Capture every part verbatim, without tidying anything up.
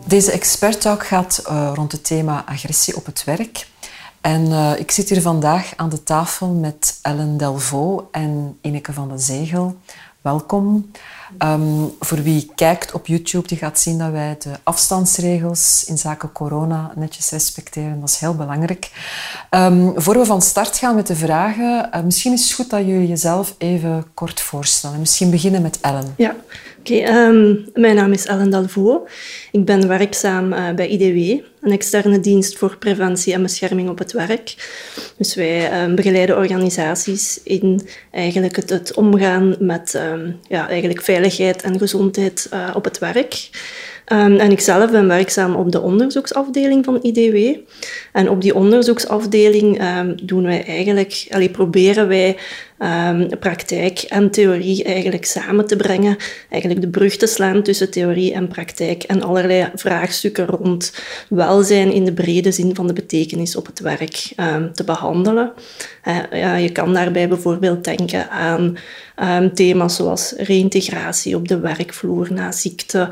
Deze Expert Talk gaat uh, rond het thema agressie op het werk. En uh, ik zit hier vandaag aan de tafel met Ellen Delvaux en Ineke van de Zegel. Welkom. Um, voor wie kijkt op YouTube, die gaat zien dat wij de afstandsregels in zaken corona netjes respecteren. Dat is heel belangrijk. Um, voor we van start gaan met de vragen, uh, misschien is het goed dat jullie jezelf even kort voorstellen. Misschien beginnen met Ellen. Ja, oké. Okay, um, mijn naam is Ellen Delvaux. Ik ben werkzaam uh, bij I D W, een externe dienst voor preventie en bescherming op het werk. Dus wij uh, begeleiden organisaties in eigenlijk het, het omgaan met um, ja, eigenlijk veiligheid en gezondheid uh, op het werk. Um, en ik zelf ben werkzaam op de onderzoeksafdeling van I D W. En op die onderzoeksafdeling um, doen wij eigenlijk, allee, proberen wij um, praktijk en theorie eigenlijk samen te brengen. Eigenlijk de brug te slaan tussen theorie en praktijk en allerlei vraagstukken rond welzijn in de brede zin van de betekenis op het werk um, te behandelen. Uh, ja, je kan daarbij bijvoorbeeld denken aan um, thema's zoals reïntegratie op de werkvloer na ziekte.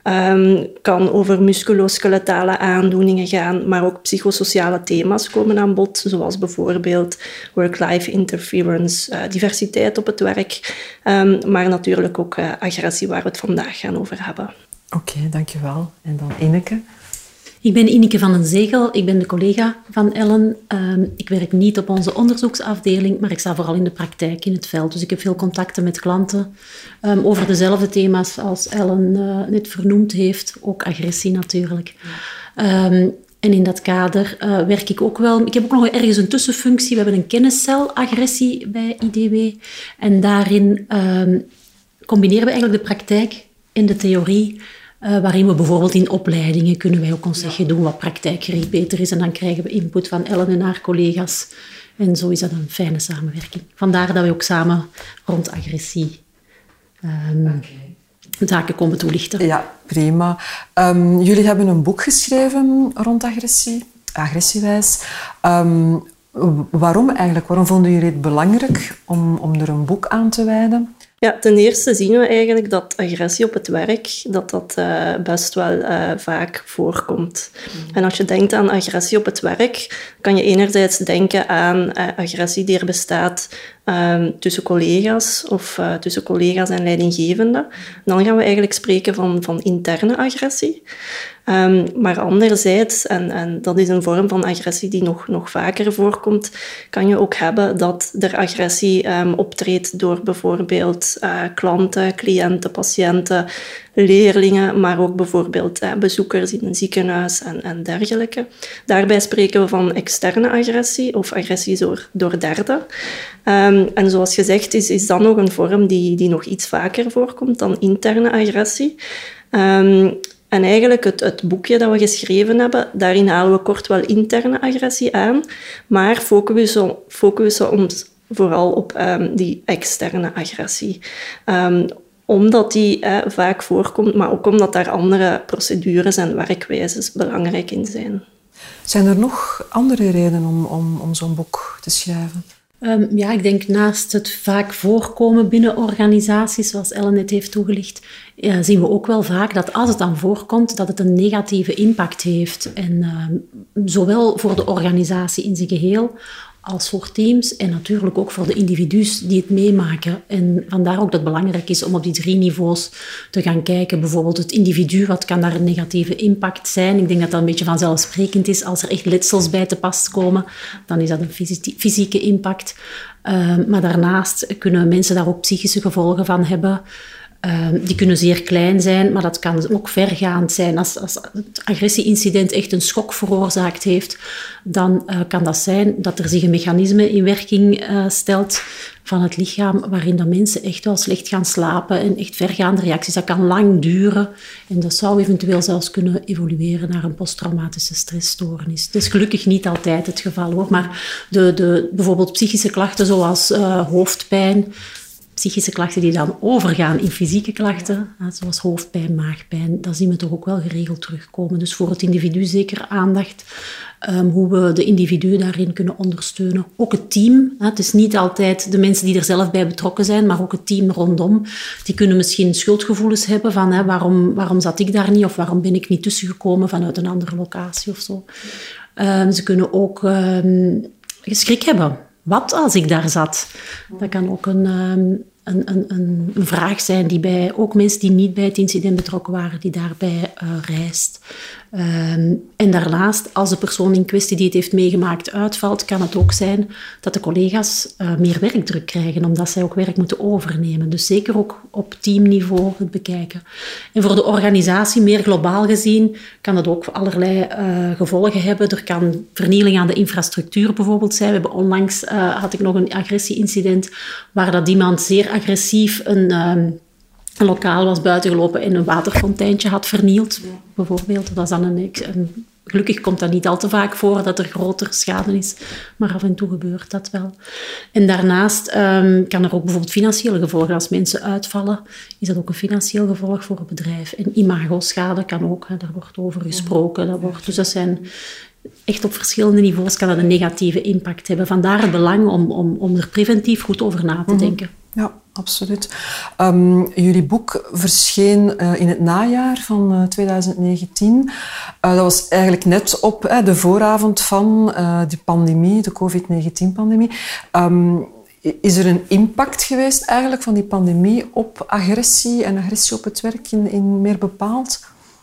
Um, kan over musculoskeletale aandoeningen gaan, maar ook psychosociale thema's komen aan bod, zoals bijvoorbeeld work-life interference, uh, diversiteit op het werk, um, maar natuurlijk ook uh, agressie, waar we het vandaag gaan over hebben. Oké, okay, dankjewel. En dan Ineke? Ik ben Ineke van den Zegel, ik ben de collega van Ellen. Um, ik werk niet op onze onderzoeksafdeling, maar ik sta vooral in de praktijk in het veld. Dus ik heb veel contacten met klanten um, over dezelfde thema's als Ellen uh, net vernoemd heeft. Ook agressie natuurlijk. Um, en in dat kader uh, werk ik ook wel... Ik heb ook nog ergens een tussenfunctie. We hebben een kenniscel agressie bij I D W. En daarin um, combineren we eigenlijk de praktijk en de theorie... Uh, waarin we bijvoorbeeld in opleidingen kunnen wij ook ons zeggen doen wat praktijkgericht beter is. En dan krijgen we input van Ellen en haar collega's. En zo is dat een fijne samenwerking. Vandaar dat we ook samen rond agressie um, okay. zaken komen toelichten. Ja, prima. Um, jullie hebben een boek geschreven rond agressie, agressiewijs. Um, waarom eigenlijk? Waarom vonden jullie het belangrijk om, om er een boek aan te wijden? Ja, ten eerste zien we eigenlijk dat agressie op het werk dat dat, uh, best wel uh, vaak voorkomt. Mm. En als je denkt aan agressie op het werk, kan je enerzijds denken aan uh, agressie die er bestaat um, tussen collega's of uh, tussen collega's en leidinggevenden. Dan gaan we eigenlijk spreken van, van interne agressie. Um, maar anderzijds, en, en dat is een vorm van agressie die nog, nog vaker voorkomt, kan je ook hebben dat er agressie um, optreedt door bijvoorbeeld uh, klanten, cliënten, patiënten, leerlingen, maar ook bijvoorbeeld uh, bezoekers in een ziekenhuis en, en dergelijke. Daarbij spreken we van externe agressie of agressie door, door derden. Um, en zoals gezegd is, is dat nog een vorm die, die nog iets vaker voorkomt dan interne agressie. Um, En eigenlijk het, het boekje dat we geschreven hebben, daarin halen we kort wel interne agressie aan, maar focussen, focussen ons vooral op um, die externe agressie. Um, omdat die eh, vaak voorkomt, maar ook omdat daar andere procedures en werkwijzes belangrijk in zijn. Zijn er nog andere redenen om, om, om zo'n boek te schrijven? Um, ja, ik denk naast het vaak voorkomen binnen organisaties, zoals Ellen net heeft toegelicht, ja, zien we ook wel vaak dat als het dan voorkomt, dat het een negatieve impact heeft. En uh, zowel voor de organisatie in zijn geheel, als voor teams en natuurlijk ook voor de individu's die het meemaken. En vandaar ook dat het belangrijk is om op die drie niveaus te gaan kijken. Bijvoorbeeld het individu, wat kan daar een negatieve impact zijn? Ik denk dat dat een beetje vanzelfsprekend is. Als er echt letsels bij te pas komen, dan is dat een fysieke impact. Uh, maar daarnaast kunnen mensen daar ook psychische gevolgen van hebben. Uh, die kunnen zeer klein zijn, maar dat kan ook vergaand zijn. Als, als het agressieincident echt een schok veroorzaakt heeft, dan uh, kan dat zijn dat er zich een mechanisme in werking uh, stelt van het lichaam, waarin de mensen echt wel slecht gaan slapen en echt vergaande reacties. Dat kan lang duren en dat zou eventueel zelfs kunnen evolueren naar een posttraumatische stressstoornis. Dat is gelukkig niet altijd het geval, hoor. Maar de, de, bijvoorbeeld psychische klachten zoals uh, hoofdpijn, psychische klachten die dan overgaan in fysieke klachten, zoals hoofdpijn, maagpijn, dat zien we toch ook wel geregeld terugkomen. Dus voor het individu zeker aandacht, um, hoe we de individu daarin kunnen ondersteunen. Ook het team, hè. Het is niet altijd de mensen die er zelf bij betrokken zijn, maar ook het team rondom. Die kunnen misschien schuldgevoelens hebben van hè, waarom, waarom zat ik daar niet of waarom ben ik niet tussengekomen vanuit een andere locatie of zo. Um, ze kunnen ook um, schrik hebben. Wat als ik daar zat? Dat kan ook een, um, een, een, een, een vraag zijn die bij ook mensen die niet bij het incident betrokken waren, die daarbij uh, rijst. Um, en daarnaast, als de persoon in kwestie die het heeft meegemaakt uitvalt, kan het ook zijn dat de collega's uh, meer werkdruk krijgen, omdat zij ook werk moeten overnemen. Dus zeker ook op teamniveau het bekijken. En voor de organisatie, meer globaal gezien, kan het ook allerlei uh, gevolgen hebben. Er kan vernieling aan de infrastructuur bijvoorbeeld zijn. We hebben onlangs, uh, had ik nog een agressieincident, waar dat iemand zeer agressief een... Um, Een lokaal was buitengelopen en een waterfonteintje had vernield, bijvoorbeeld. Dat is dan een, een, gelukkig komt dat niet al te vaak voor, dat er groter schade is. Maar af en toe gebeurt dat wel. En daarnaast um, kan er ook bijvoorbeeld financiële gevolgen. Als mensen uitvallen, is dat ook een financieel gevolg voor het bedrijf. En imagoschade kan ook, hè, daar wordt over gesproken. Dat wordt, dus dat zijn... Echt op verschillende niveaus kan dat een negatieve impact hebben. Vandaar het belang om, om, om er preventief goed over na te denken. Ja, absoluut. Um, jullie boek verscheen uh, in het najaar van uh, twintig negentien. Uh, dat was eigenlijk net op uh, de vooravond van uh, de pandemie, de covid negentien-pandemie. Um, is er een impact geweest eigenlijk van die pandemie op agressie en agressie op het werk in, in meer bepaald?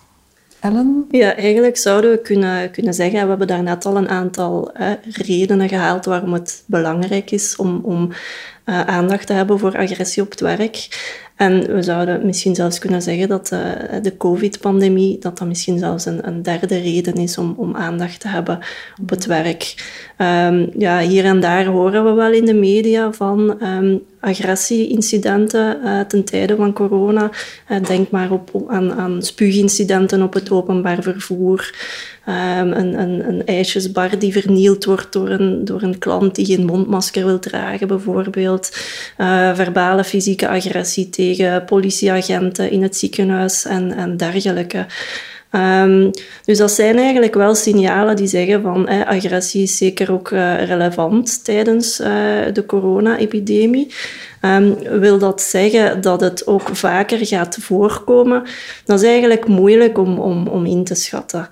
Ellen? Ja, eigenlijk zouden we kunnen, kunnen zeggen, we hebben daarnet al een aantal eh, redenen gehaald waarom het belangrijk is om, om uh, aandacht te hebben voor agressie op het werk. En we zouden misschien zelfs kunnen zeggen dat uh, de covid-pandemie, dat dat misschien zelfs een, een derde reden is om, om aandacht te hebben op het werk. Um, ja, hier en daar horen we wel in de media van um, agressie-incidenten uh, ten tijde van corona. Uh, denk maar op, aan, aan spuugincidenten op het openbaar vervoer. Um, een, een, een ijsjesbar die vernield wordt door een, door een klant die geen mondmasker wil dragen, bijvoorbeeld. Uh, verbale, fysieke agressie tegen politieagenten in het ziekenhuis en, en dergelijke. Um, dus dat zijn eigenlijk wel signalen die zeggen van eh, agressie is zeker ook uh, relevant tijdens uh, de corona-epidemie. Um, wil dat zeggen dat het ook vaker gaat voorkomen? Dat is eigenlijk moeilijk om, om, om in te schatten.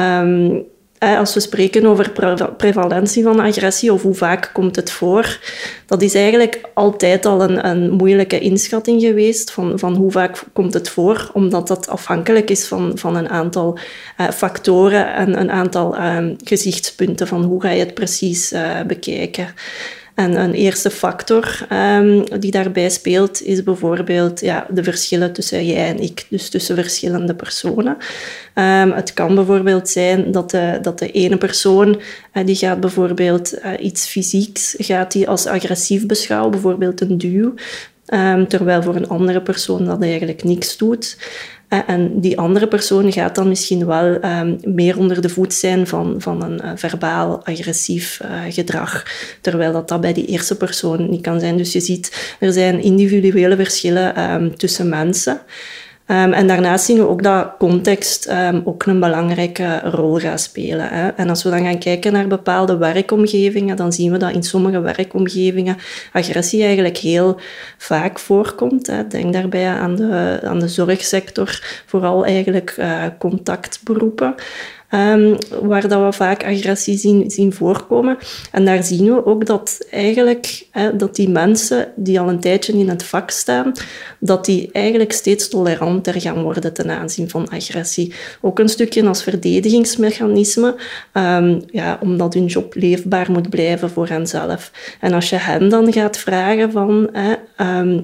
Um, Als we spreken over pre- prevalentie van agressie of hoe vaak komt het voor, dat is eigenlijk altijd al een, een moeilijke inschatting geweest van, van hoe vaak komt het voor, omdat dat afhankelijk is van, van een aantal uh, factoren en een aantal uh, gezichtspunten van hoe ga je het precies uh, bekijken. En een eerste factor um, die daarbij speelt, is bijvoorbeeld ja, de verschillen tussen jij en ik, dus tussen verschillende personen. Um, het kan bijvoorbeeld zijn dat de, dat de ene persoon, uh, die gaat bijvoorbeeld uh, iets fysieks, gaat die als agressief beschouwen, bijvoorbeeld een duw, um, terwijl voor een andere persoon dat eigenlijk niks doet. En die andere persoon gaat dan misschien wel um, meer onder de voet zijn van, van een uh, verbaal agressief uh, gedrag, terwijl dat, dat bij die eerste persoon niet kan zijn. Dus je ziet, er zijn individuele verschillen um, tussen mensen. Um, en daarnaast zien we ook dat context um, ook een belangrijke rol gaat spelen. Hè. En als we dan gaan kijken naar bepaalde werkomgevingen, dan zien we dat in sommige werkomgevingen agressie eigenlijk heel vaak voorkomt. Hè. Denk daarbij aan de, aan de zorgsector, vooral eigenlijk uh, contactberoepen. Um, waar dat we vaak agressie zien, zien voorkomen. En daar zien we ook dat eigenlijk hè, dat die mensen die al een tijdje in het vak staan, dat die eigenlijk steeds toleranter gaan worden ten aanzien van agressie. Ook een stukje als verdedigingsmechanisme, um, ja, omdat hun job leefbaar moet blijven voor henzelf. En als je hen dan gaat vragen van... Hè, um,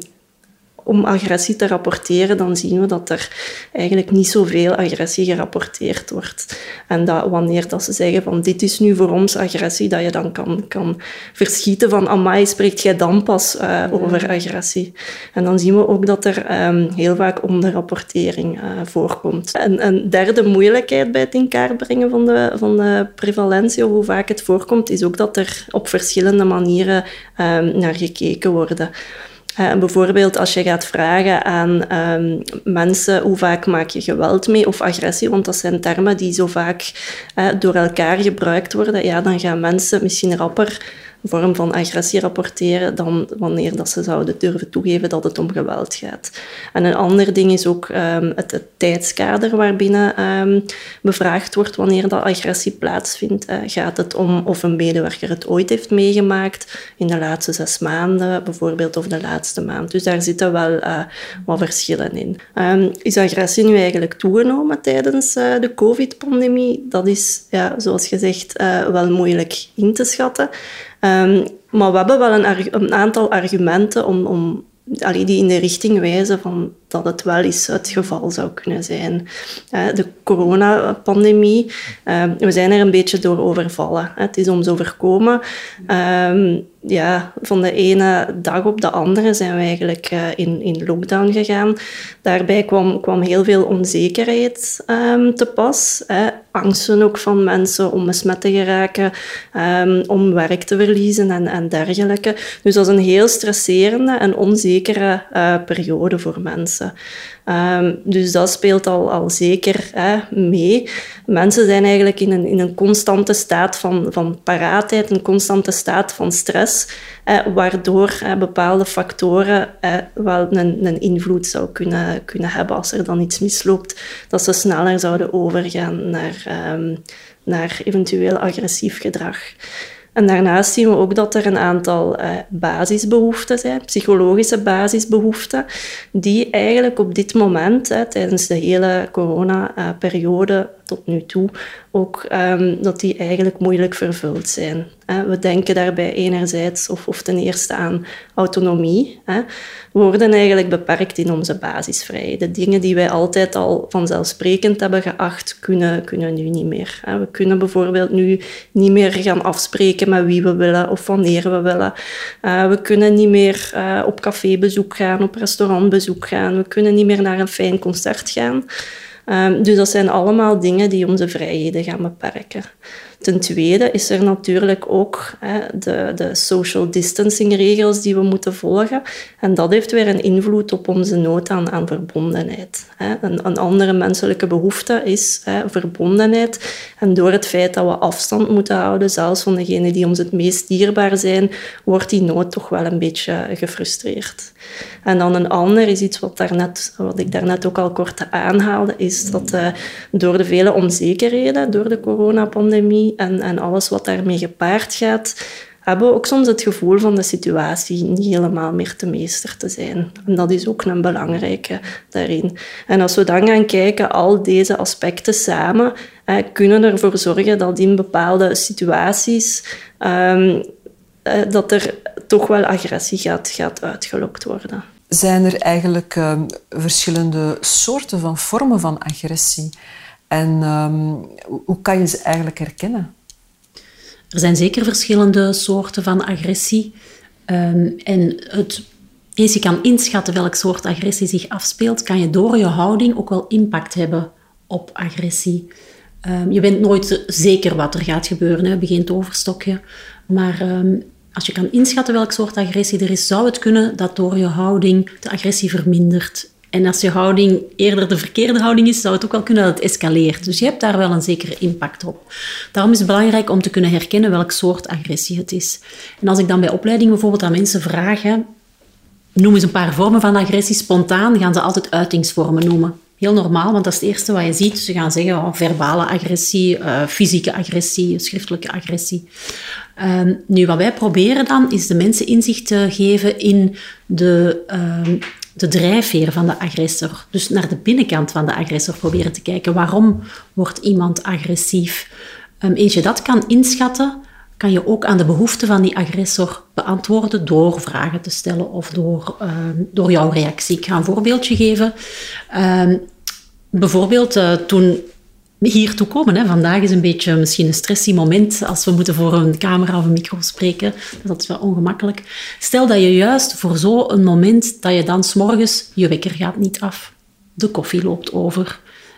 om agressie te rapporteren, dan zien we dat er eigenlijk niet zoveel agressie gerapporteerd wordt. En dat wanneer dat ze zeggen van dit is nu voor ons agressie, dat je dan kan, kan verschieten van amai, spreekt jij dan pas uh, over agressie. En dan zien we ook dat er um, heel vaak onderrapportering uh, voorkomt. En een derde moeilijkheid bij het in kaart brengen van de, van de prevalentie, of hoe vaak het voorkomt, is ook dat er op verschillende manieren um, naar gekeken wordt. Uh, bijvoorbeeld als je gaat vragen aan um, mensen hoe vaak maak je geweld mee of agressie, want dat zijn termen die zo vaak uh, door elkaar gebruikt worden, ja, dan gaan mensen misschien rapper een vorm van agressie rapporteren dan wanneer dat ze zouden durven toegeven dat het om geweld gaat. En een ander ding is ook um, het, het tijdskader waarbinnen um, bevraagd wordt wanneer dat agressie plaatsvindt. Uh, gaat het om of een medewerker het ooit heeft meegemaakt in de laatste zes maanden bijvoorbeeld of de laatste maand. Dus daar zitten wel uh, wat verschillen in. Um, is agressie nu eigenlijk toegenomen tijdens uh, de COVID-pandemie? Dat is, ja, zoals gezegd, uh, wel moeilijk in te schatten. Um, maar we hebben wel een, een aantal argumenten om, om, allee, die in de richting wijzen van dat het wel eens het geval zou kunnen zijn. Uh, de coronapandemie, uh, we zijn er een beetje door overvallen. Uh, het is ons overkomen. Uh, ja, van de ene dag op de andere zijn we eigenlijk uh, in, in lockdown gegaan. Daarbij kwam, kwam heel veel onzekerheid um, te pas. Uh, angsten ook van mensen om besmet te geraken, um, om werk te verliezen en, en dergelijke. Dus dat is een heel stresserende en onzekere uh, periode voor mensen. Um, dus dat speelt al, al zeker hè, mee. Mensen zijn eigenlijk in een, in een constante staat van, van paraatheid, een constante staat van stress, eh, waardoor eh, bepaalde factoren eh, wel een, een invloed zou kunnen, kunnen hebben als er dan iets misloopt, dat ze sneller zouden overgaan naar, um, naar eventueel agressief gedrag. En daarnaast zien we ook dat er een aantal uh, basisbehoeften zijn, psychologische basisbehoeften, die eigenlijk op dit moment, hè, tijdens de hele corona-periode tot nu toe, ook um, dat die eigenlijk moeilijk vervuld zijn. Hè. We denken daarbij enerzijds of, of ten eerste aan autonomie. Hè. We worden eigenlijk beperkt in onze basisvrijheden. Dingen die wij altijd al vanzelfsprekend hebben geacht, kunnen, kunnen nu niet meer. Hè. We kunnen bijvoorbeeld nu niet meer gaan afspreken met wie we willen of wanneer we willen. Uh, we kunnen niet meer uh, op cafébezoek gaan, op restaurantbezoek gaan. We kunnen niet meer naar een fijn concert gaan. Um, dus dat zijn allemaal dingen die onze vrijheden gaan beperken. Ten tweede is er natuurlijk ook hè, de, de social distancing regels die we moeten volgen. En dat heeft weer een invloed op onze nood aan, aan verbondenheid. Hè. Een, een andere menselijke behoefte is hè, verbondenheid. En door het feit dat we afstand moeten houden, zelfs van degenen die ons het meest dierbaar zijn, wordt die nood toch wel een beetje gefrustreerd. En dan een ander is iets wat, daarnet, wat ik daarnet ook al kort aanhaalde, is dat uh, door de vele onzekerheden, door de coronapandemie, En, en alles wat daarmee gepaard gaat, hebben we ook soms het gevoel van de situatie niet helemaal meer te meester te zijn. En dat is ook een belangrijke daarin. En als we dan gaan kijken, al deze aspecten samen, eh, kunnen ervoor zorgen dat in bepaalde situaties um, eh, dat er toch wel agressie gaat, gaat uitgelokt worden. Zijn er eigenlijk uh, verschillende soorten van vormen van agressie? En um, hoe kan je ze eigenlijk herkennen? Er zijn zeker verschillende soorten van agressie. Um, en het, eens je kan inschatten welk soort agressie zich afspeelt, kan je door je houding ook wel impact hebben op agressie. Um, je bent nooit zeker wat er gaat gebeuren, hè, begint overstokje. Maar um, als je kan inschatten welk soort agressie er is, zou het kunnen dat door je houding de agressie vermindert. En als je houding eerder de verkeerde houding is, zou het ook wel kunnen dat het escaleert. Dus je hebt daar wel een zekere impact op. Daarom is het belangrijk om te kunnen herkennen welk soort agressie het is. En als ik dan bij opleiding bijvoorbeeld aan mensen vraag, hè, noem eens een paar vormen van agressie, spontaan gaan ze altijd uitingsvormen noemen. Heel normaal, want dat is het eerste wat je ziet. Ze gaan zeggen oh, verbale agressie, uh, fysieke agressie, schriftelijke agressie. Uh, nu, wat wij proberen dan, is de mensen inzicht te geven in de... Uh, de drijfveer van de agressor. Dus naar de binnenkant van de agressor proberen te kijken. Waarom wordt iemand agressief? Um, eens je dat kan inschatten, kan je ook aan de behoeften van die agressor beantwoorden door vragen te stellen of door, um, door jouw reactie. Ik ga een voorbeeldje geven. Um, bijvoorbeeld uh, toen... hiertoe komen. Hè. Vandaag is een beetje misschien een stressy moment als we moeten voor een camera of een micro spreken. Dat is wel ongemakkelijk. Stel dat je juist voor zo'n moment dat je dan 's morgens je wekker gaat niet af. De koffie loopt over.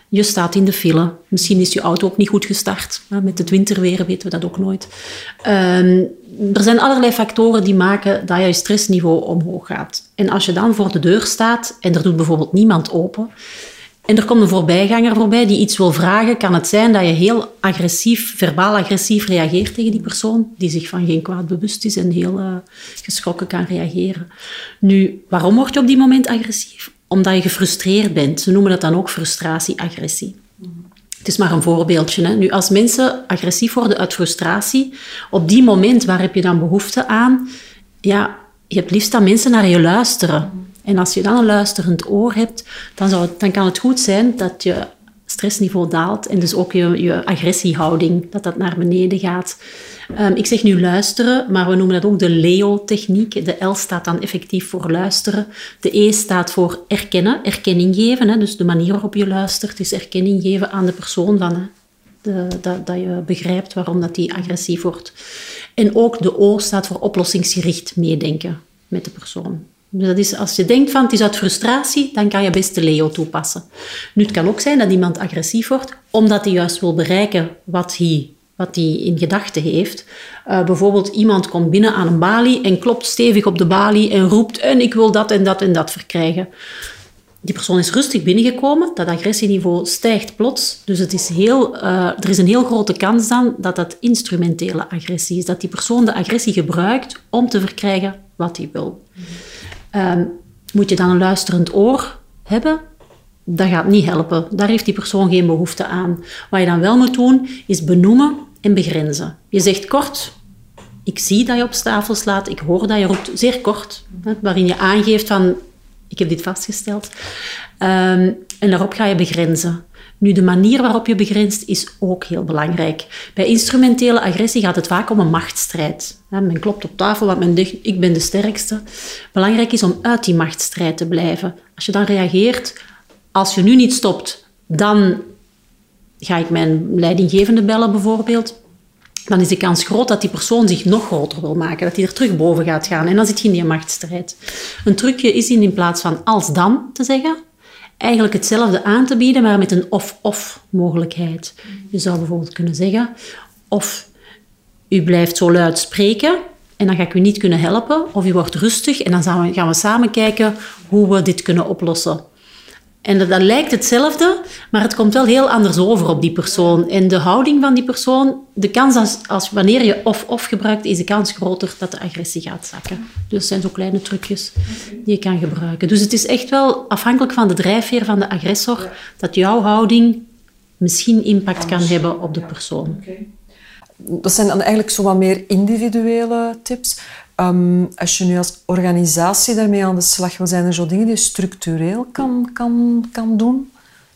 Je staat in de file. Misschien is je auto ook niet goed gestart. Met het winterweer weten we dat ook nooit. Um, er zijn allerlei factoren die maken dat je stressniveau omhoog gaat. En als je dan voor de deur staat en er doet bijvoorbeeld niemand open en er komt een voorbijganger voorbij die iets wil vragen, kan het zijn dat je heel agressief, verbaal agressief reageert tegen die persoon, die zich van geen kwaad bewust is en heel uh, geschrokken kan reageren. Nu, waarom word je op die moment agressief? Omdat je gefrustreerd bent. Ze noemen dat dan ook frustratie-agressie. Mm-hmm. Het is maar een voorbeeldje. Hè. Nu, als mensen agressief worden uit frustratie, op die moment, waar heb je dan behoefte aan? Ja, je hebt liefst dat mensen naar je luisteren. Mm-hmm. En als je dan een luisterend oor hebt, dan, zou het, dan kan het goed zijn dat je stressniveau daalt en dus ook je, je agressiehouding, dat dat naar beneden gaat. Um, ik zeg nu luisteren, maar we noemen dat ook de Leo-techniek. De L staat dan effectief voor luisteren. De E staat voor erkennen, erkenning geven. Hè. Dus de manier waarop je luistert is erkenning geven aan de persoon van, hè, de, dat, dat je begrijpt waarom dat die agressief wordt. En ook de O staat voor oplossingsgericht meedenken met de persoon. Dus dat is, als je denkt van het is uit frustratie, dan kan je best de Leo toepassen. Nu, het kan ook zijn dat iemand agressief wordt, omdat hij juist wil bereiken wat hij, wat hij in gedachten heeft. Uh, bijvoorbeeld, iemand komt binnen aan een balie en klopt stevig op de balie en roept en ik wil dat en dat en dat verkrijgen. Die persoon is rustig binnengekomen, dat agressieniveau stijgt plots. Dus het is heel, uh, er is een heel grote kans dan dat dat instrumentele agressie is. Dat die persoon de agressie gebruikt om te verkrijgen wat hij wil. Um, moet je dan een luisterend oor hebben? Dat gaat niet helpen. Daar heeft die persoon geen behoefte aan. Wat je dan wel moet doen, is benoemen en begrenzen. Je zegt kort, ik zie dat je op tafel slaat, ik hoor dat je roept, zeer kort, hè, waarin je aangeeft van, ik heb dit vastgesteld. Um, en daarop ga je begrenzen. Nu, de manier waarop je begrenst is ook heel belangrijk. Bij instrumentele agressie gaat het vaak om een machtsstrijd. Men klopt op tafel, want men zegt, ik ben de sterkste. Belangrijk is om uit die machtsstrijd te blijven. Als je dan reageert, als je nu niet stopt, dan ga ik mijn leidinggevende bellen bijvoorbeeld. Dan is de kans groot dat die persoon zich nog groter wil maken, dat hij er terug boven gaat gaan. En dan zit je in die machtsstrijd. Een trucje is in plaats van als dan te zeggen, eigenlijk hetzelfde aan te bieden, maar met een of-of mogelijkheid. Je zou bijvoorbeeld kunnen zeggen, of u blijft zo luid spreken en dan ga ik u niet kunnen helpen, of u wordt rustig en dan gaan we samen kijken hoe we dit kunnen oplossen. En dat, dat lijkt hetzelfde, maar het komt wel heel anders over op die persoon. En de houding van die persoon, de kans als, als wanneer je of-of gebruikt, is de kans groter dat de agressie gaat zakken. Dus het zijn zo kleine trucjes die je kan gebruiken. Dus het is echt wel afhankelijk van de drijfveer van de agressor, dat jouw houding misschien impact kan hebben op de persoon. Okay. Dat zijn dan eigenlijk zo wat meer individuele tips. Um, als je nu als organisatie daarmee aan de slag wil, zijn er zo dingen die je structureel kan, kan, kan doen?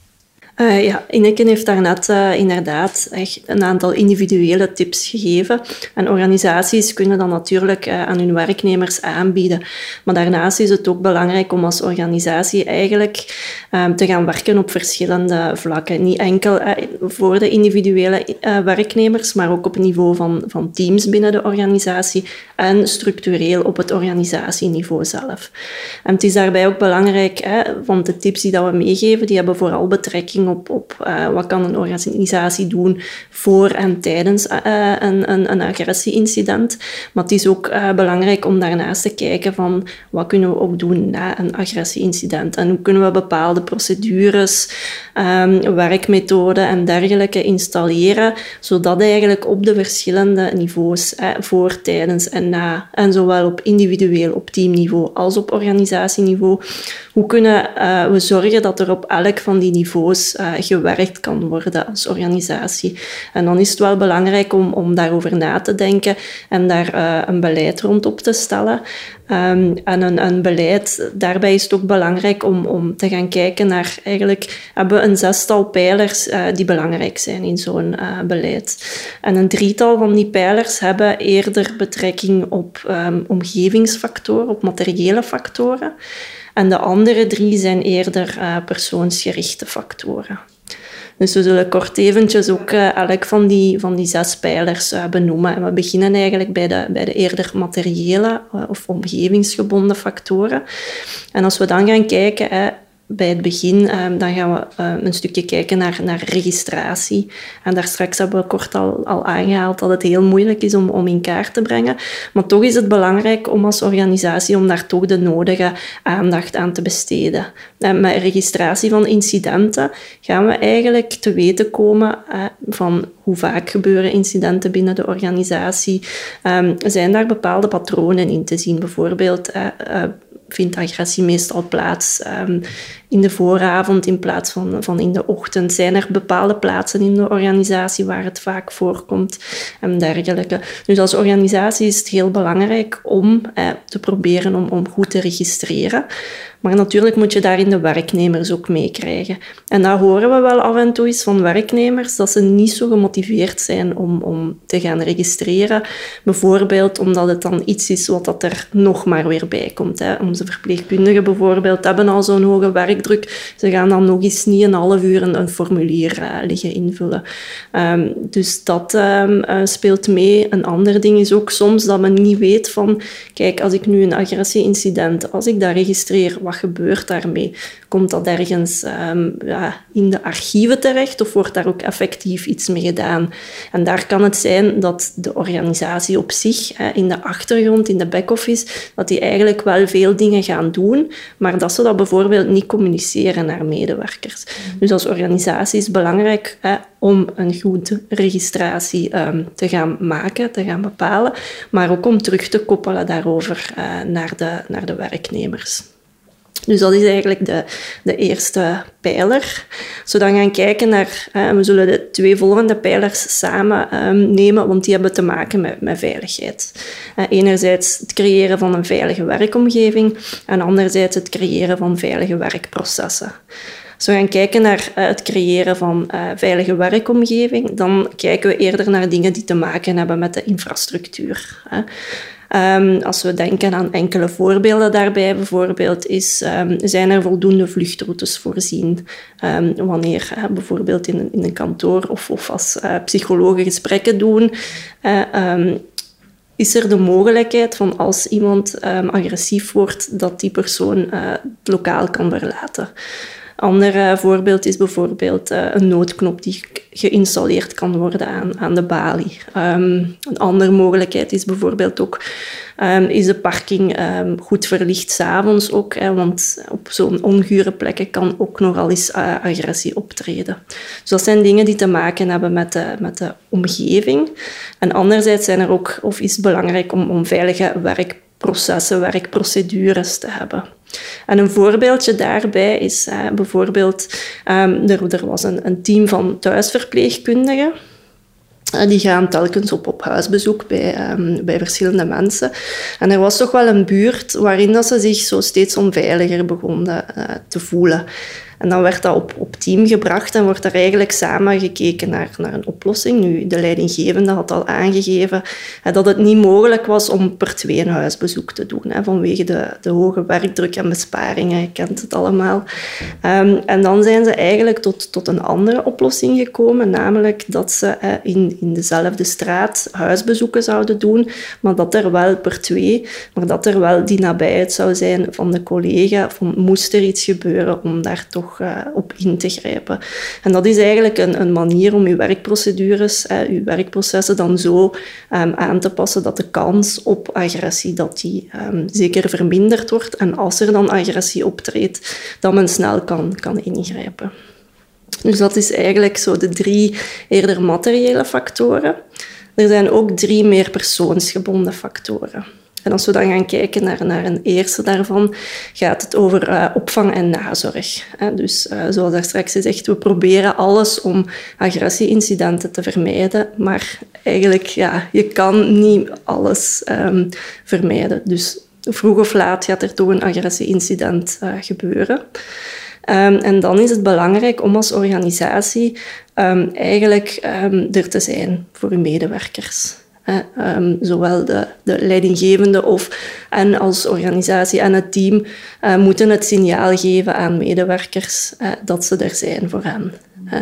Uh, ja, Ineke heeft daarnet uh, inderdaad echt een aantal individuele tips gegeven. En organisaties kunnen dat natuurlijk uh, aan hun werknemers aanbieden. Maar daarnaast is het ook belangrijk om als organisatie eigenlijk uh, te gaan werken op verschillende vlakken. Niet enkel uh, voor de individuele uh, werknemers, maar ook op het niveau van, van teams binnen de organisatie en structureel op het organisatieniveau zelf. En het is daarbij ook belangrijk, hè, want de tips die dat we meegeven, die hebben vooral betrekking op, op uh, wat kan een organisatie doen voor en tijdens uh, een, een, een agressieincident. Maar het is ook uh, belangrijk om daarnaast te kijken van wat kunnen we ook doen na een agressieincident en hoe kunnen we bepaalde procedures, um, werkmethoden en dergelijke installeren, zodat eigenlijk op de verschillende niveaus, uh, voor, tijdens en na, en zowel op individueel, op teamniveau als op organisatieniveau, hoe kunnen uh, we zorgen dat er op elk van die niveaus uh, gewerkt kan worden als organisatie. En dan is het wel belangrijk om, om daarover na te denken en daar uh, een beleid rond op te stellen. Um, en een, een beleid, daarbij is het ook belangrijk om, om te gaan kijken naar, eigenlijk hebben we een zestal pijlers uh, die belangrijk zijn in zo'n uh, beleid. En een drietal van die pijlers hebben eerder betrekking op um, omgevingsfactoren, op materiële factoren. En de andere drie zijn eerder uh, persoonsgerichte factoren. Dus we zullen kort eventjes ook uh, elk van die, van die zes pijlers uh, benoemen. En we beginnen eigenlijk bij de, bij de eerder materiële uh, of omgevingsgebonden factoren. En als we dan gaan kijken, uh, bij het begin, um, dan gaan we uh, een stukje kijken naar, naar registratie. En daar straks hebben we kort al, al aangehaald dat het heel moeilijk is om, om in kaart te brengen. Maar toch is het belangrijk om als organisatie om daar toch de nodige aandacht aan te besteden. En met registratie van incidenten gaan we eigenlijk te weten komen uh, van hoe vaak gebeuren incidenten binnen de organisatie. Um, zijn daar bepaalde patronen in te zien? Bijvoorbeeld uh, uh, vindt agressie meestal plaats um, in de vooravond in plaats van, van in de ochtend? Zijn er bepaalde plaatsen in de organisatie waar het vaak voorkomt en dergelijke? Dus als organisatie is het heel belangrijk om eh, te proberen om, om goed te registreren. Maar natuurlijk moet je daarin de werknemers ook meekrijgen. En daar horen we wel af en toe eens van werknemers dat ze niet zo gemotiveerd zijn om, om te gaan registreren. Bijvoorbeeld omdat het dan iets is wat dat er nog maar weer bij komt. Hè. Onze verpleegkundigen bijvoorbeeld hebben al zo'n hoge werkdruk. Ze gaan dan nog eens niet een half uur een, een formulier uh, liggen invullen. Um, dus dat um, uh, speelt mee. Een ander ding is ook soms dat men niet weet van, kijk, als ik nu een agressieincident, als ik dat registreer, wat gebeurt daarmee? Komt dat ergens um, ja, in de archieven terecht of wordt daar ook effectief iets mee gedaan? En daar kan het zijn dat de organisatie op zich, hè, in de achtergrond, in de back-office, dat die eigenlijk wel veel dingen gaan doen, maar dat ze dat bijvoorbeeld niet communiceren naar medewerkers. Mm. Dus als organisatie is het belangrijk hè, om een goede registratie um, te gaan maken, te gaan bepalen, maar ook om terug te koppelen daarover uh, naar, de, naar de werknemers. Dus dat is eigenlijk de, de eerste pijler. Als we dan gaan kijken naar... Uh, we zullen de twee volgende pijlers samen um, nemen, want die hebben te maken met, met veiligheid. Uh, enerzijds het creëren van een veilige werkomgeving en anderzijds het creëren van veilige werkprocessen. Als we gaan kijken naar uh, het creëren van uh, veilige werkomgeving, dan kijken we eerder naar dingen die te maken hebben met de infrastructuur. Hè. Um, als we denken aan enkele voorbeelden daarbij, bijvoorbeeld, is, um, zijn er voldoende vluchtroutes voorzien? Um, wanneer uh, bijvoorbeeld in een, in een kantoor of, of als uh, psychologen gesprekken doen, uh, um, is er de mogelijkheid van als iemand um, agressief wordt, dat die persoon uh, het lokaal kan verlaten. Een ander uh, voorbeeld is bijvoorbeeld uh, een noodknop die geïnstalleerd kan worden aan, aan de balie. Um, een andere mogelijkheid is bijvoorbeeld ook um, is de parking um, goed verlicht 's avonds ook, hè, want op zo'n ongure plekken kan ook nogal eens uh, agressie optreden. Dus dat zijn dingen die te maken hebben met de, met de omgeving. En anderzijds zijn er ook, of is het belangrijk om, om veilige werkprocessen, werkprocedures te hebben. En een voorbeeldje daarbij is uh, bijvoorbeeld, um, er, er was een, een team van thuisverpleegkundigen. Uh, die gaan telkens op, op huisbezoek bij, um, bij verschillende mensen. En er was toch wel een buurt waarin dat ze zich zo steeds onveiliger begonnen uh, te voelen. En dan werd dat op, op team gebracht en wordt er eigenlijk samen gekeken naar, naar een oplossing. Nu, de leidinggevende had al aangegeven hè, dat het niet mogelijk was om per twee een huisbezoek te doen, hè, vanwege de, de hoge werkdruk en besparingen. Je kent het allemaal. Um, en dan zijn ze eigenlijk tot, tot een andere oplossing gekomen, namelijk dat ze hè, in, in dezelfde straat huisbezoeken zouden doen, maar dat er wel per twee, maar dat er wel die nabijheid zou zijn van de collega, van moest er iets gebeuren om daar toch Uh, op in te grijpen. En dat is eigenlijk een, een manier om uw werkprocedures, uh, uw werkprocessen dan zo um, aan te passen dat de kans op agressie dat die um, zeker verminderd wordt en als er dan agressie optreedt, dat men snel kan, kan ingrijpen. Dus dat is eigenlijk zo de drie eerder materiële factoren. Er zijn ook drie meer persoonsgebonden factoren. En als we dan gaan kijken naar, naar een eerste daarvan, gaat het over uh, opvang en nazorg. Hè. Dus uh, zoals daar straks gezegd, we proberen alles om agressieincidenten te vermijden, maar eigenlijk, ja, je kan niet alles um, vermijden. Dus vroeg of laat gaat er toch een agressieincident uh, gebeuren. Um, en dan is het belangrijk om als organisatie um, eigenlijk um, er te zijn voor uw medewerkers. Uh, um, zowel de, de leidinggevende of, en als organisatie en het team uh, moeten het signaal geven aan medewerkers uh, dat ze er zijn voor hen. Uh,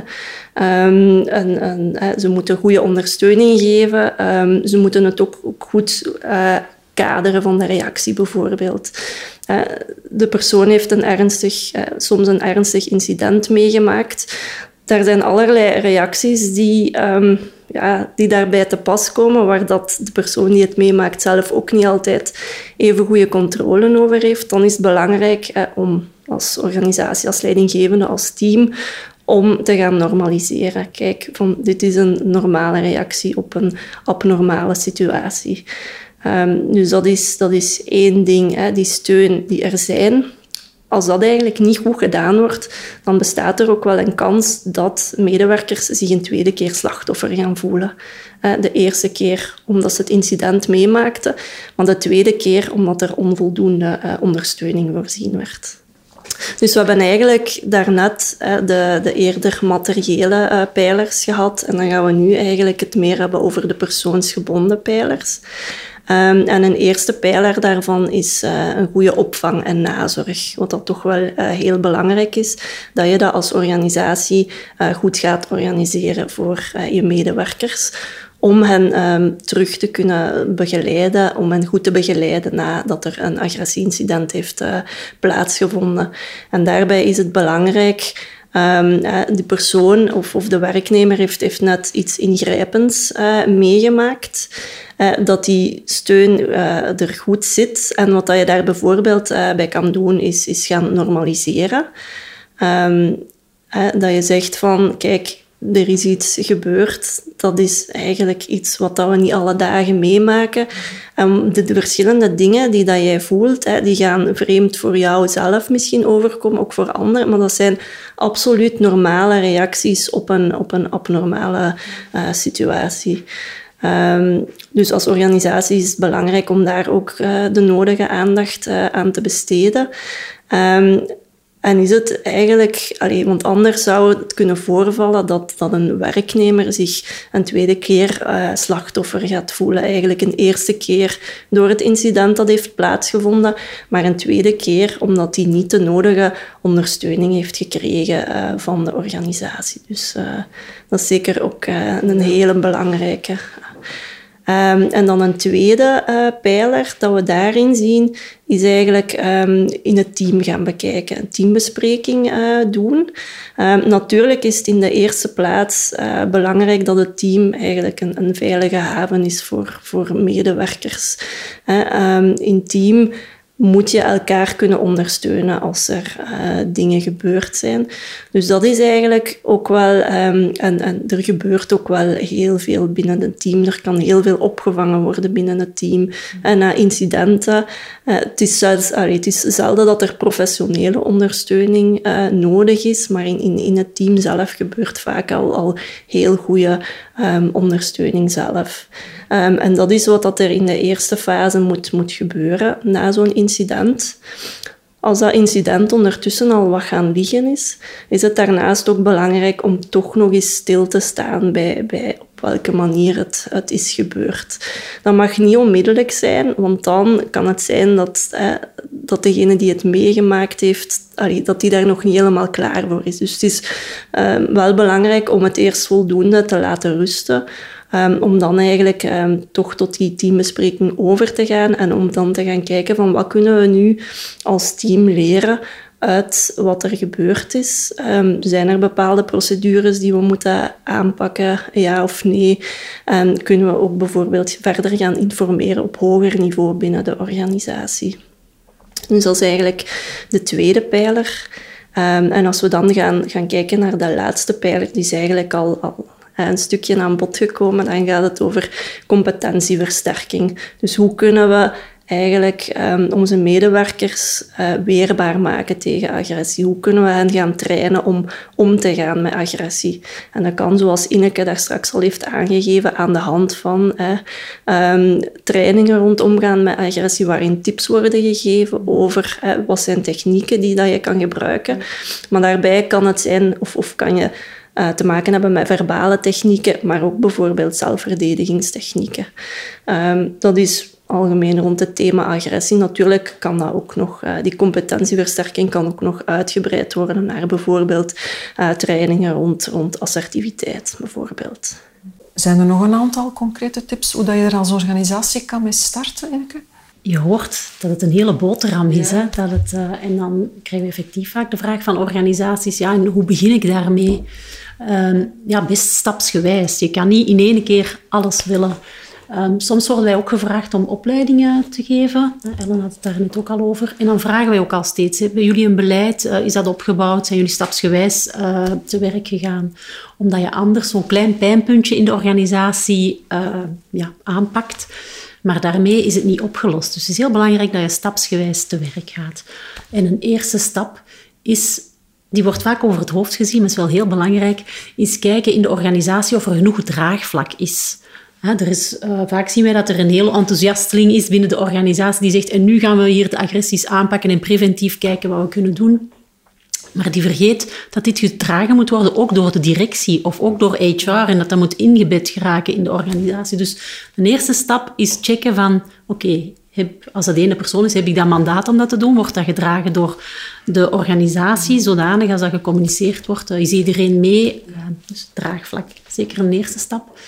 um, en, en, uh, ze moeten goede ondersteuning geven. Um, ze moeten het ook, ook goed uh, kaderen van de reactie bijvoorbeeld. Uh, de persoon heeft een ernstig, uh, soms een ernstig incident meegemaakt. Daar zijn allerlei reacties die, um, ja, die daarbij te pas komen, waar dat de persoon die het meemaakt zelf ook niet altijd even goede controle over heeft. Dan is het belangrijk uh, om als organisatie, als leidinggevende, als team, om te gaan normaliseren. Kijk, van, dit is een normale reactie op een abnormale situatie. Um, dus dat is, dat is één ding, hè, die steun die er zijn. Als dat eigenlijk niet goed gedaan wordt, dan bestaat er ook wel een kans dat medewerkers zich een tweede keer slachtoffer gaan voelen. De eerste keer omdat ze het incident meemaakten, maar de tweede keer omdat er onvoldoende ondersteuning voorzien werd. Dus we hebben eigenlijk daarnet de, de eerder materiële pijlers gehad en dan gaan we nu eigenlijk het meer hebben over de persoonsgebonden pijlers. Um, en een eerste pijler daarvan is uh, een goede opvang en nazorg. Wat dat toch wel uh, heel belangrijk is, dat je dat als organisatie uh, goed gaat organiseren voor uh, je medewerkers. Om hen um, terug te kunnen begeleiden, om hen goed te begeleiden nadat er een agressieincident heeft uh, plaatsgevonden. En daarbij is het belangrijk... Um, uh, de persoon of, of de werknemer heeft, heeft net iets ingrijpends uh, meegemaakt. Uh, dat die steun uh, er goed zit. En wat dat je daar bijvoorbeeld uh, bij kan doen, is, is gaan normaliseren. Um, uh, dat je zegt van, kijk, er is iets gebeurd. Dat is eigenlijk iets wat dat we niet alle dagen meemaken. Um, de, de verschillende dingen die dat jij voelt, hè, die gaan vreemd voor jou zelf misschien overkomen, ook voor anderen. Maar dat zijn absoluut normale reacties op een, op een abnormale uh, situatie. Um, dus als organisatie is het belangrijk om daar ook uh, de nodige aandacht uh, aan te besteden. Um, En is het eigenlijk... Allee, want anders zou het kunnen voorvallen dat, dat een werknemer zich een tweede keer uh, slachtoffer gaat voelen. Eigenlijk een eerste keer door het incident dat heeft plaatsgevonden, maar een tweede keer omdat hij niet de nodige ondersteuning heeft gekregen uh, van de organisatie. Dus uh, dat is zeker ook uh, een hele belangrijke... Um, en dan een tweede uh, pijler dat we daarin zien, is eigenlijk um, in het team gaan bekijken. Een teambespreking uh, doen. Um, natuurlijk is het in de eerste plaats uh, belangrijk dat het team eigenlijk een, een veilige haven is voor, voor medewerkers. Uh, um, in team moet je elkaar kunnen ondersteunen als er uh, dingen gebeurd zijn. Dus dat is eigenlijk ook wel... Um, en, en er gebeurt ook wel heel veel binnen het team. Er kan heel veel opgevangen worden binnen het team. En na incidenten... Uh, het, is zelfs, allee, het is zelden dat er professionele ondersteuning uh, nodig is, maar in, in, in het team zelf gebeurt vaak al, al heel goede um, ondersteuning zelf. Um, en dat is wat dat er in de eerste fase moet, moet gebeuren na zo'n incident. Als dat incident ondertussen al wat gaan liggen is, is het daarnaast ook belangrijk om toch nog eens stil te staan bij, bij op welke manier het, het is gebeurd. Dat mag niet onmiddellijk zijn, want dan kan het zijn dat, eh, dat degene die het meegemaakt heeft, allee, dat die daar nog niet helemaal klaar voor is. Dus het is eh, wel belangrijk om het eerst voldoende te laten rusten, Um, om dan eigenlijk um, toch tot die teambespreking over te gaan en om dan te gaan kijken van wat kunnen we nu als team leren uit wat er gebeurd is. Um, zijn er bepaalde procedures die we moeten aanpakken, ja of nee? En kunnen we ook bijvoorbeeld verder gaan informeren op hoger niveau binnen de organisatie? Dus dat is eigenlijk de tweede pijler. Um, en als we dan gaan, gaan kijken naar de laatste pijler, die is eigenlijk al... al een stukje aan bod gekomen, dan gaat het over competentieversterking. Dus hoe kunnen we eigenlijk um, onze medewerkers uh, weerbaar maken tegen agressie? Hoe kunnen we hen gaan trainen om om te gaan met agressie? En dat kan, zoals Ineke daar straks al heeft aangegeven, aan de hand van eh, um, trainingen rond omgaan met agressie, waarin tips worden gegeven over eh, wat zijn technieken die dat je kan gebruiken. Maar daarbij kan het zijn, of, of kan je Uh, te maken hebben met verbale technieken, maar ook bijvoorbeeld zelfverdedigingstechnieken. Um, dat is algemeen rond het thema agressie. Natuurlijk kan dat ook nog, uh, die competentieversterking kan ook nog uitgebreid worden naar bijvoorbeeld uh, trainingen rond, rond assertiviteit, bijvoorbeeld. Zijn er nog een aantal concrete tips hoe dat je er als organisatie kan mee starten, Ineke? je hoort dat het een hele boterham is. Ja. Hè? Dat het, uh, en dan krijgen we effectief vaak de vraag van organisaties, ja, en hoe begin ik daarmee? Um, ja, best stapsgewijs. Je kan niet in één keer alles willen. Um, soms worden wij ook gevraagd om opleidingen te geven. Ellen had het daar net ook al over. En dan vragen wij ook al steeds, hebben jullie een beleid? Uh, is dat opgebouwd? Zijn jullie stapsgewijs uh, te werk gegaan? Omdat je anders zo'n klein pijnpuntje in de organisatie uh, ja, aanpakt. Maar daarmee is het niet opgelost. Dus het is heel belangrijk dat je stapsgewijs te werk gaat. En een eerste stap is, die wordt vaak over het hoofd gezien, maar is wel heel belangrijk, is kijken in de organisatie of er genoeg draagvlak is. He, er is uh, vaak zien wij dat er een heel enthousiasteling is binnen de organisatie die zegt en nu gaan we hier de agressies aanpakken en preventief kijken wat we kunnen doen. Maar die vergeet dat dit gedragen moet worden ook door de directie of ook door H R en dat dat moet ingebed geraken in de organisatie. Dus de eerste stap is checken van oké, okay, als dat de ene persoon is, heb ik dat mandaat om dat te doen? Wordt dat gedragen door de organisatie zodanig als dat gecommuniceerd wordt? Is iedereen mee? Ja, dus draagvlak, zeker een eerste stap.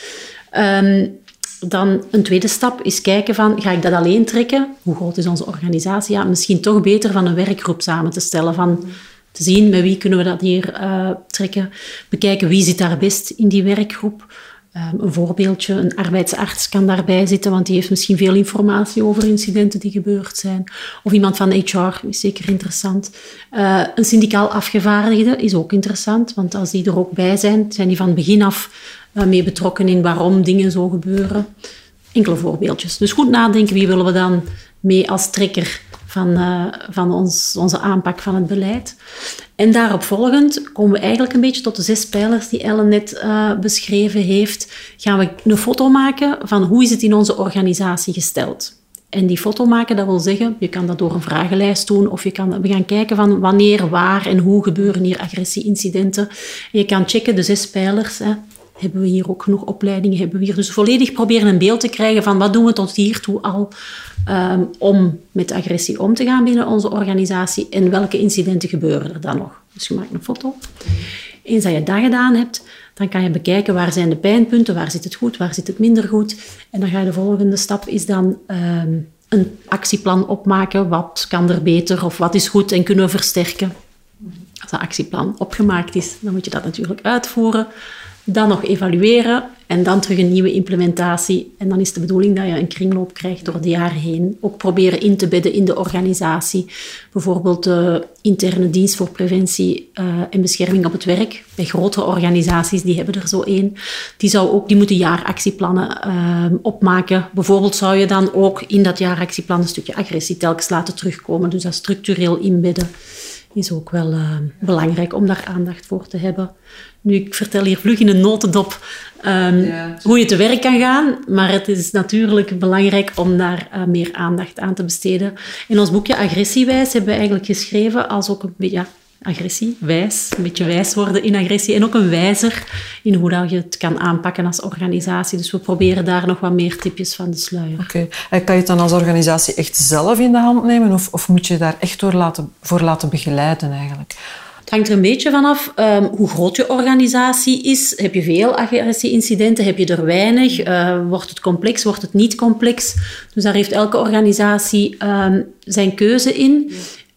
Um, dan een tweede stap is kijken van, ga ik dat alleen trekken? Hoe groot is onze organisatie? Ja, misschien toch beter van een werkgroep samen te stellen, van te zien met wie kunnen we dat hier uh, trekken. Bekijken wie zit daar best in die werkgroep. Um, een voorbeeldje, een arbeidsarts kan daarbij zitten, want die heeft misschien veel informatie over incidenten die gebeurd zijn. Of iemand van H R is zeker interessant. Uh, een syndicaal afgevaardigde is ook interessant, want als die er ook bij zijn, zijn die van het begin af uh, mee betrokken in waarom dingen zo gebeuren. Enkele voorbeeldjes. Dus goed nadenken, wie willen we dan mee als trekker van, uh, van ons, onze aanpak van het beleid. En daarop volgend komen we eigenlijk een beetje tot de zes pijlers die Ellen net uh, beschreven heeft. Gaan we een foto maken van hoe is het in onze organisatie gesteld. En die foto maken, dat wil zeggen, je kan dat door een vragenlijst doen of je kan, we gaan kijken van wanneer, waar en hoe gebeuren hier agressieincidenten. En je kan checken de zes pijlers. Hè. Hebben we hier ook genoeg opleidingen? Hebben we hier dus volledig proberen een beeld te krijgen van wat doen we tot hiertoe al um, om met agressie om te gaan binnen onze organisatie en welke incidenten gebeuren er dan nog. Dus je maakt een foto. Eens dat je dat gedaan hebt, dan kan je bekijken waar zijn de pijnpunten, waar zit het goed, waar zit het minder goed. En dan ga je de volgende stap is dan um, een actieplan opmaken. Wat kan er beter of wat is goed en kunnen we versterken? Als dat actieplan opgemaakt is, dan moet je dat natuurlijk uitvoeren. Dan nog evalueren en dan terug een nieuwe implementatie. En dan is de bedoeling dat je een kringloop krijgt door de jaren heen. Ook proberen in te bedden in de organisatie. Bijvoorbeeld de interne dienst voor preventie uh, en bescherming op het werk. Bij grotere organisaties, die hebben er zo één. Die, zou ook, die moeten jaaractieplannen uh, opmaken. Bijvoorbeeld zou je dan ook in dat jaaractieplan een stukje agressie telkens laten terugkomen. Dus dat structureel inbedden is ook wel uh, belangrijk om daar aandacht voor te hebben. Nu, ik vertel hier vlug in een notendop um, ja, hoe je te werk kan gaan, maar het is natuurlijk belangrijk om daar uh, meer aandacht aan te besteden. In ons boekje Agressiewijs hebben we eigenlijk geschreven als ook een beetje... Ja, agressie, wijs, een beetje wijs worden in agressie en ook een wijzer in hoe dat je het kan aanpakken als organisatie. Dus we proberen daar nog wat meer tipjes van de sluier. Oké. Okay. Kan je het dan als organisatie echt zelf in de hand nemen of, of moet je daar echt door laten, voor laten begeleiden eigenlijk? Het hangt er een beetje vanaf um, hoe groot je organisatie is. Heb je veel agressie-incidenten? Heb je er weinig? Uh, wordt het complex? Wordt het niet complex? Dus daar heeft elke organisatie um, zijn keuze in.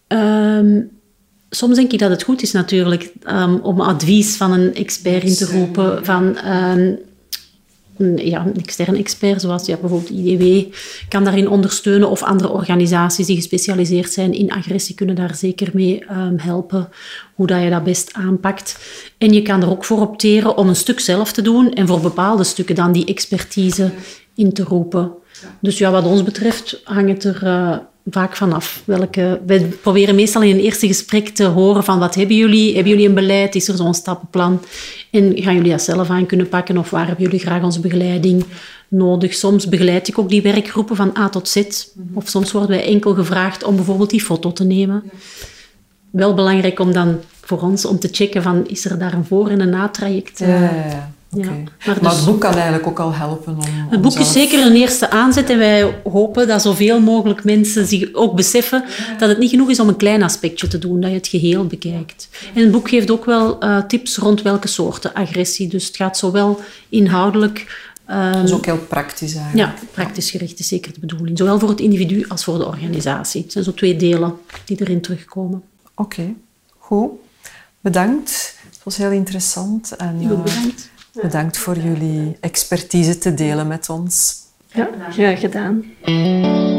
Um, Soms denk ik dat het goed is natuurlijk um, om advies van een expert in te roepen, van um, een, ja, een externe expert, zoals ja, bijvoorbeeld I D W, kan daarin ondersteunen of andere organisaties die gespecialiseerd zijn in agressie kunnen daar zeker mee um, helpen, hoe dat je dat best aanpakt. En je kan er ook voor opteren om een stuk zelf te doen en voor bepaalde stukken dan die expertise in te roepen. Dus ja, wat ons betreft hangt het er... Uh, vaak vanaf. Welke, wij proberen meestal in een eerste gesprek te horen van wat hebben jullie? Hebben jullie een beleid? Is er zo'n stappenplan? En gaan jullie dat zelf aan kunnen pakken? Of waar hebben jullie graag onze begeleiding nodig? Soms begeleid ik ook die werkgroepen van A tot Z. Mm-hmm. Of soms worden wij enkel gevraagd om bijvoorbeeld die foto te nemen. Ja. Wel belangrijk om dan voor ons om te checken van is er daar een voor- en een natraject? Ja, ja, ja. Okay. Ja, maar, dus, maar het boek kan eigenlijk ook al helpen. Om, om het boek zelf... is zeker een eerste aanzet en wij hopen dat zoveel mogelijk mensen zich ook beseffen ja. dat het niet genoeg is om een klein aspectje te doen, dat je het geheel bekijkt. En het boek geeft ook wel uh, tips rond welke soorten agressie. Dus het gaat zowel inhoudelijk Um, dat is ook heel praktisch eigenlijk. Ja, praktisch gericht is zeker de bedoeling. Zowel voor het individu als voor de organisatie. Het zijn zo twee delen die erin terugkomen. Oké, okay. Goed. Bedankt. Het was heel interessant. En, uh, bedankt. Bedankt voor jullie expertise te delen met ons. Ja, graag gedaan.